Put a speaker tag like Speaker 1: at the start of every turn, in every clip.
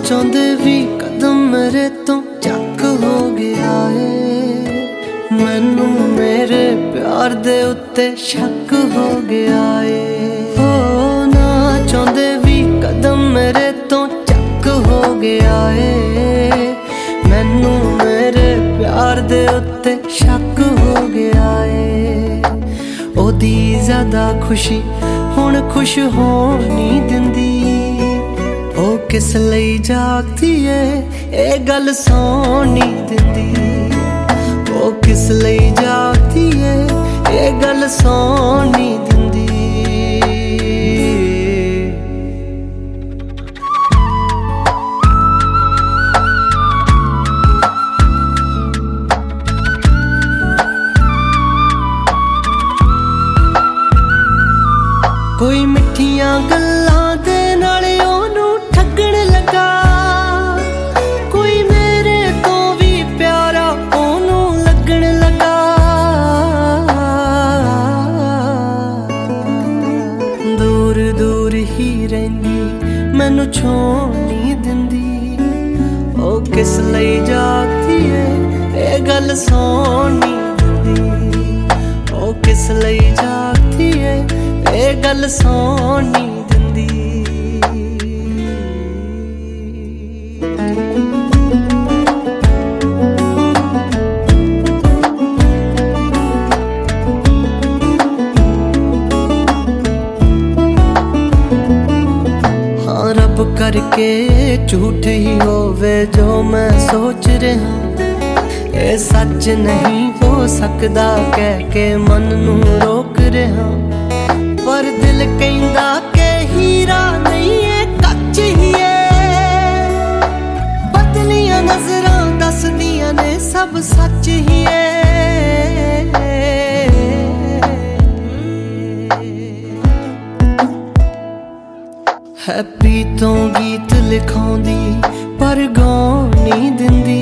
Speaker 1: ਚਾਹੁੰਦੇ ਵੀ ਕਦਮ ਮੇਰੇ ਤੋਂ ਚੱਕ ਹੋ ਗਿਆ ਏ। ਮੈਨੂੰ ਮੇਰੇ ਪਿਆਰ ਦੇ ਉੱਤੇ ਸ਼ੱਕ ਹੋ ਗਿਆ ਏ। ਹੋ ਨਾ ਚਾਹੁੰਦੇ ਵੀ ਕਦਮ ਮੇਰੇ ਤੋਂ ਚੱਕ ਹੋ ਗਿਆ ਏ। ਮੈਨੂੰ ਮੇਰੇ ਪਿਆਰ ਦੇ ਉੱਤੇ ਸ਼ੱਕ ਹੋ ਗਿਆ ਏ। ਉਹਦੀ ਜ਼ਿਆਦਾ ਖੁਸ਼ੀ ਹੁਣ ਖੁਸ਼ ਹੋਣ ਨਹੀਂ ਦਿੰਦੀ। ਉਹ ਕਿਸ ਲਈ ਜਾਗਦੀ ਏ ਇਹ ਗੱਲ ਸੌਣ ਨਹੀਂ ਦਿੰਦੀ। ਉਹ ਕਿਸ ਲਈ ਜਾਗਦੀ ਏ ਇਹ ਗੱਲ ਸੌਣ ਨਹੀਂ ਦਿੰਦੀ। ਕੋਈ ਮਿੱਠੀਆਂ ਗੱਲਾਂ ਦੇ ਨਾਲ ਉਹਨੂੰ ਠੱਗਣ ਲੱਗਾ। ਕੋਈ ਮੇਰੇ ਤੋਂ ਵੀ ਪਿਆਰਾ ਉਹਨੂੰ ਲੱਗਣ ਲੱਗਾ। ਦੂਰ ਦੂਰ ਹੀ ਰਹਿੰਦੀ ਮੈਨੂੰ ਛੋਹ ਨਹੀਂ ਦਿੰਦੀ। ਉਹ ਕਿਸ ਲਈ ਜਾਗਦੀ ਏ ਇਹ ਗੱਲ ਸੌਣ ਨਹੀਂ ਦਿੰਦੀ। ਉਹ ਕਿਸ ਲਈ ਜਾਗਦੀ ਏ ਇਹ ਗੱਲ ਸੌਣ ਨਹੀਂ ਦਿੰਦੀ। ਹਾਂ ਰੱਬ ਕਰਕੇ ਝੂਠ ਹੀ ਹੋਵੇ ਜੋ ਮੈਂ ਸੋਚ ਰਿਹਾ। ਇਹ ਸੱਚ ਨਹੀਂ ਹੋ ਸਕਦਾ ਕਹਿ ਕੇ ਮਨ ਨੂੰ ਰੋਕ ਰਿਹਾ। ਪਰ ਦਿਲ ਕਹਿੰਦਾ ਕਿ ਹੀਰਾ ਨਹੀਂ ਏ ਕੱਚ ਹੀ ਏ। ਬਦਲੀਆਂ ਨਜ਼ਰਾਂ ਦੱਸਦੀਆਂ ਨੇ ਸਭ ਸੱਚ ਹੀ ਏ। ਹੈਪੀ ਤੋਂ ਗੀਤ ਲਿਖਾਉਂਦੀ ਪਰ ਗਾਉਣ ਨਹੀਂ ਦਿੰਦੀ।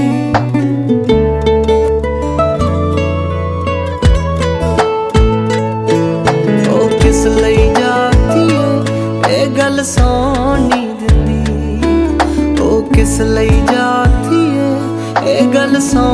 Speaker 1: ਕਿਸ ਲਈ ਜਾਗਦੀ ਏ ਇਹ ਗੱਲ ਸੌਣ ਨਹੀਂ ਦਿੰਦੀ। ਉਹ ਕਿਸ ਲਈ ਜਾਗਦੀ ਏ ਇਹ ਗੱਲ ਸੌਣ